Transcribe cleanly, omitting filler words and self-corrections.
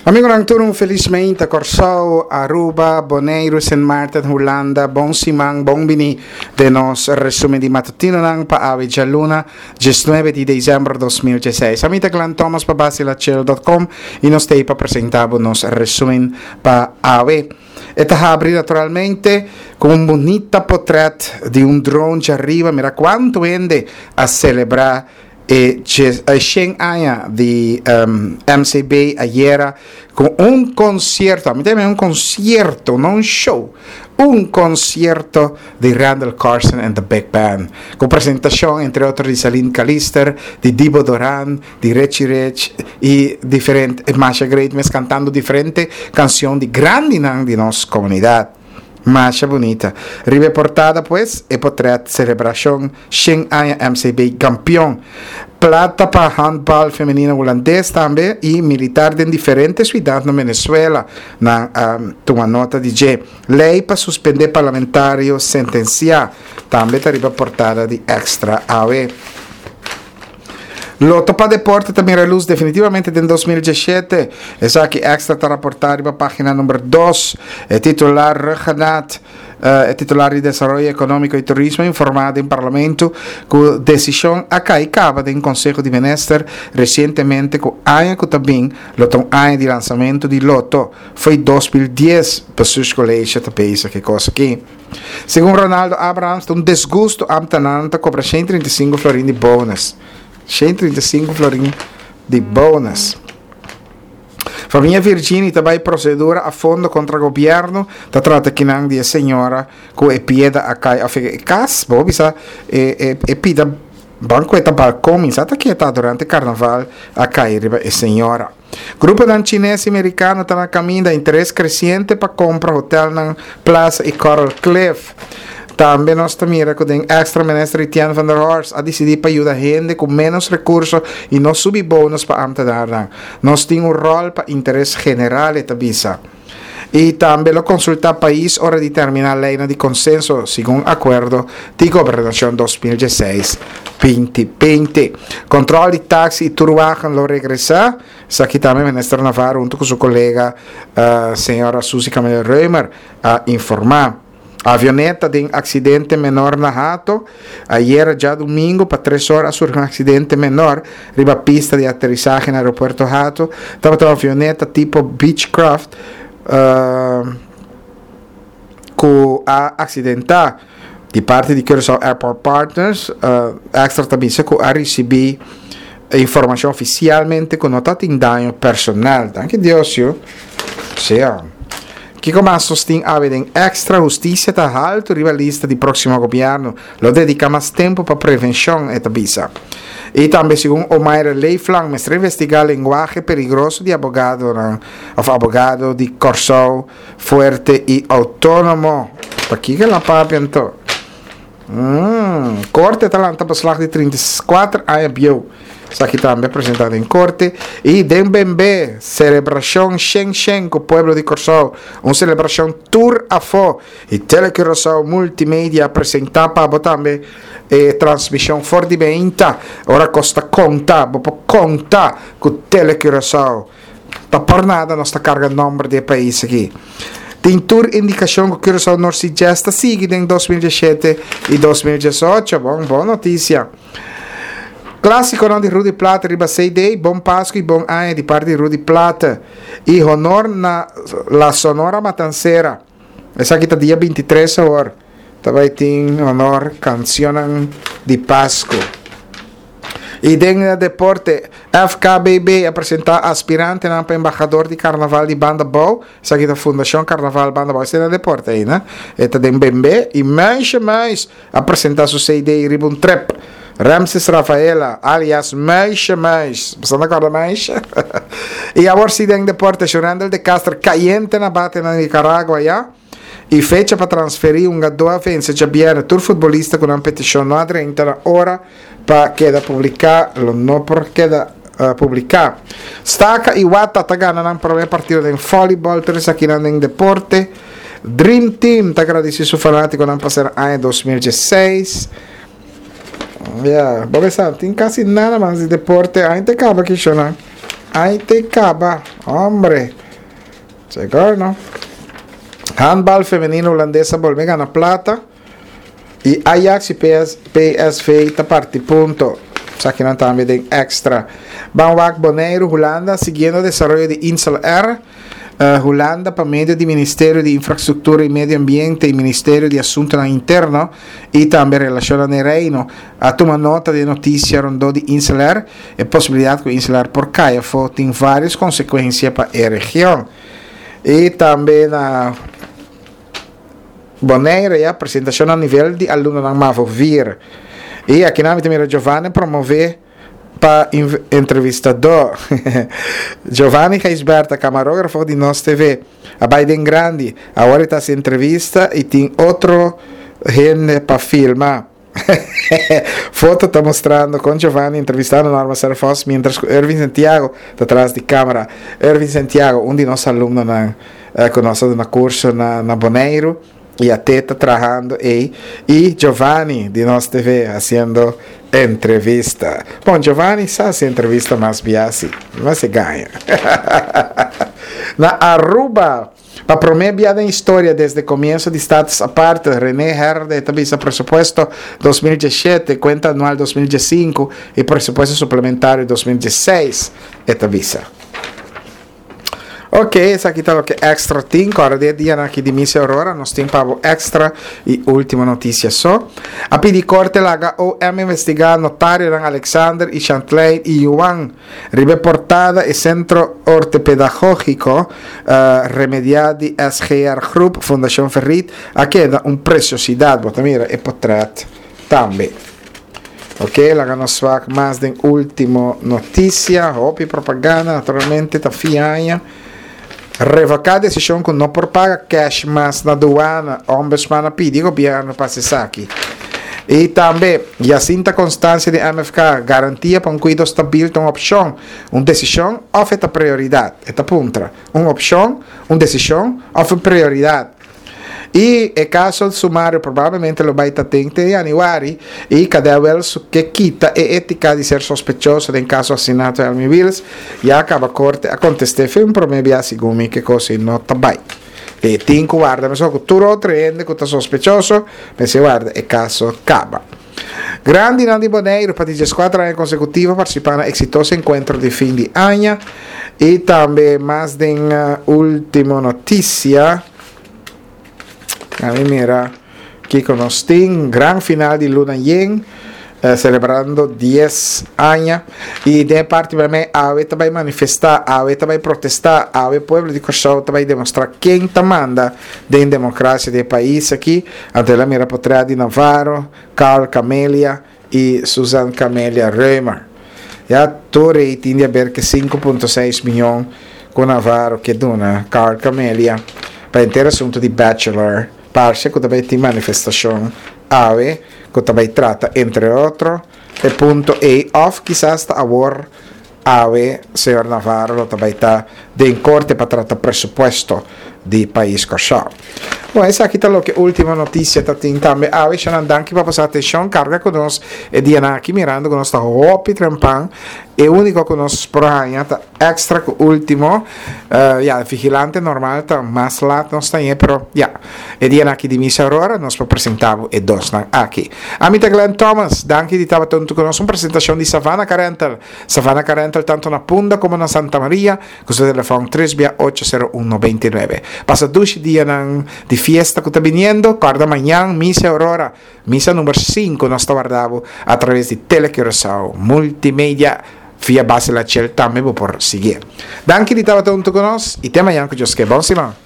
Amigo ng turong felizmente Corsao, Aruba, Bonaire, St. Martin, Holanda, Bon Simang, Bon Bini de nos resume di mattutino ng paawi già luna 19 di dicembre 2016. Amite Clan Thomas pa basilacel.com e nos stay pa presentavo nos resumen paawi. E habri naturalmente con un bonita portrait di un drone che arriva, mira quanto vende a celebrare e Shen Aya di MCB ayer con un concierto, a me un concierto, non show, un concierto di Randall Carson and the Big Band, con presentazione entre otros di Saline Callister, di Dibo Doran, di Richie Rich e differenti Masha Greatness cantando differenti canzoni di grandi nomi di nostra comunità. Masha bonita. Ribe portada pues e portrait celebración Shen Aya MCB campeón. Plata para handball femenino holandês também e militar de diferentes cidades na Venezuela. Na tua nota DJ. Lei para suspender parlamentário sentenciar. Também está ribe portada de Extra AW. Lo Topa Deporte também reluz definitivamente em 2017. Essa aqui extra está reportada para a página número 2. É titular Reganat, titular de Desenvolvimento Econômico e Turismo, informado em Parlamento que decisão acaba em Conselho de Ministros recentemente que a que também o ano de lançamento de Loto foi 2010 para seus colégios também essa que coisa aqui. Segundo Ronaldo Abrams, um desgosto amtanante cobra 135 florin de bônus. 135 florin de bônus. Família Virginia também procedura a fundo contra o governo. Está tratando de senhora que é pieda a cai a cas, bobisa e pida banqueta balcão, exata que está durante carnaval a cair a senhora. Grupo dan chinês e americano está na caminho da interesse crescente para comprar hotel na Plaza e Coral Cliff. Também nós mira que o extra ministro Etienne van der Horst a decidir para ajudar a gente com menos recursos e não subir bônus para Amsterdam. Nós temos rol para interesse general e tabisa. E também lo consultar país hora de terminar a lei de consenso segundo acordo de governação 2016-2020. Controle de táxi e turwagen lo regressar. Isso aqui também o ministro Navarro junto com seu colega senhora Suzy Camille Reumer a informar. A avioneta de acidente menor na Hato. Ayer, já domingo, para 3 horas, surgiu um acidente menor. Riba a pista de aterrissagem no aeroporto Hato. Estava uma avioneta tipo Beechcraft que a acidentar de parte de Curaçao Airport Partners. Extra também se que a receber informação oficialmente que não tem dano personal. Danke Deus, eu. Sim. Que como sostém a extra justiça está alto rivalista do próximo governo, lo dedica mais tempo para prevenção e tabisa. E também, segundo Omaira Leiflang, mestre investigar linguagem perigoso de abogado de Corsao, forte e autônomo. Para que ela papi então? Corte talanta para slag de 34 anos. Isso aqui também apresentado em corte. E Dembembe, celebração Shen com o povo de Corsao. Uma celebração tour a fo. E Telecorsao Multimédia apresentar para também transmissão for de benta. Ora costa conta, vou contar com o Telecorsao. Tá por nada nós está carregando o nome de país aqui. Tem tour indicação que o Curaçao Norte Gesta sigue em 2017 e 2018. Boa notícia. Clássico não de Rudy Plata, riba 6 day, bom Páscoa e bom ano de parte de Rudy Plata. E honor na La Sonora Matancera. Essa aqui está dia 23 horas. Também tem honor canção de Páscoa. E dentro do deporte, FKBB apresentar aspirante para embaixador de Carnaval de Banda Boa. Essa aqui é a Fundação Carnaval Banda Boa. Esse é o deporte aí, né? Esta de Mbembe. E mais apresentar seu CD e Ribbon Trap. Ramses Rafaela, alias mais. Você não acorda mais? E agora se tem deporte, Randall de Castro, caliente na bate na Nicarágua, já. E fecha para transferir um jogador se já vier tour futebolista com uma petição não há 30 horas para queda publicar, não por queda publicar. Staca e Wata está ganhando um primeiro partido de voleibol, três aqui em deporte. Dream Team está agradecido seu fanático não passar em 2016. Bom, tem quase nada mais de deporte, ainda acaba aqui, né? ahí te acaba, hombre. Seguro, ¿no? Handball femenino holandesa vuelve a ganar plata. Y Ajax y PSV está parte punto. Sacando también de extra. Banwak Bonaire, Holanda, siguiendo el desarrollo de Insel R. Holanda, por medio del Ministerio de Infraestructura y Medio Ambiente y Ministerio de Asuntos Internos y también Relaciones en el Reino, a tomar nota de noticia rondó de Insular y posibilidad que Insular por CAIFO tiene varias consecuencias para la región. Y también a Bonaire, ya, presentación a nivel de alumnos en Mavo Vir. Y aquí en la Giovanni promover para entrevistador. Giovanni Reisberta, camarógrafo de Nos TV. A Biden Grande, agora está sem entrevista e tem outro gente para filmar. Foto está mostrando com Giovanni entrevistando Norma Serfos, mientras Erwin Santiago está atrás de câmera. Erwin Santiago, um de nossos alunos conosco no curso na Bonaire. E até está trabalhando aí. E Giovanni, de Nos TV, fazendo entrevista. Bom, Giovanni sabe se entrevista mais biasi, mas se ganha. Na Aruba, para promover a história desde o começo de status aparte, René Herde establece presupuesto 2017, conta anual 2015 e presupuesto suplementário 2016. Establece. Ok, esse aqui está o que extra tem. Agora, de dia aqui de Miss Aurora, nós temos para extra e última notícia só. A pedir corte, a OM investigar notário Alexander e Chantley e Yuan. Reportada e Centro Ortopedagógico remediado de SGR Group, Fundação Ferrit, a queda preciosidade. Bota, mira, e portrait também. Ok, la nos va mais de última notícia. Hopi propaganda, naturalmente, está fianha. Revocar a decisão que não propaga cash mas na aduana, ombudsman pede o governo para cessar aqui. E também, a cinta constância de MFK garantia para um cuidado estável de uma opção, uma decisão ou prioridade. Esta ponta, uma opção, uma decisão ou prioridade. E o caso sumário provavelmente lo vai estar em januário e cada vez que quita a ética de ser sospechoso em caso assassinato de Almi Wills e acaba a corte a contestar um problema segundo que coisa não está bem. E tem que guardar, mas que tu outro gente que está sospechoso, mas se guarda o caso acaba. Grande Nandi Bonaire, para 14 anos consecutivos, participando no exitoso encontro de fim de ano e também mais de última notícia. A mí mira, aquí con nos tem gran final de Luna Yen, celebrando 10 años, y de parte para mí, ave também manifestar, ave também protestar, ave pueblo de Corsau também demonstrar quem te manda de democracia do país aqui, ante la mira potrea de Navarro, Carl Camelia e Susan Camelia Römer. Já tu rating de haver que 5.6 milhões com Navarro que dona Carl Camelia para ter assunto de bachelor. Parte que também tem manifestação ave que também trata entre outros o ponto e of quizás a war ave senhor Navarro também está de corte para tratar presupuesto de país Corsau. Bom, essa aqui está o que última notícia está tem também ave já não aqui para passar atenção carga conosco e dia aqui mirando conosco hopi trampan e único conosco por aí está extra último vigilante normal está mais lá não está aí pero e dia aqui de Miss Aurora nós apresentamos e dois aqui Amita Glenn Thomas danke di estava tanto conosco uma apresentação de Savannah Carental tanto na Punda como na Santa Maria com seu telefone 3680129 passa 2 dias de fiesta que está viniendo, guarda amanhã, Missa Aurora, missa número 5, nós guardamos a través de Telecurasao, multimédia, via base la Ciel, também vou por seguir. Danke di estava junto conosco, e até amanhã, que Deus que bom, Simão.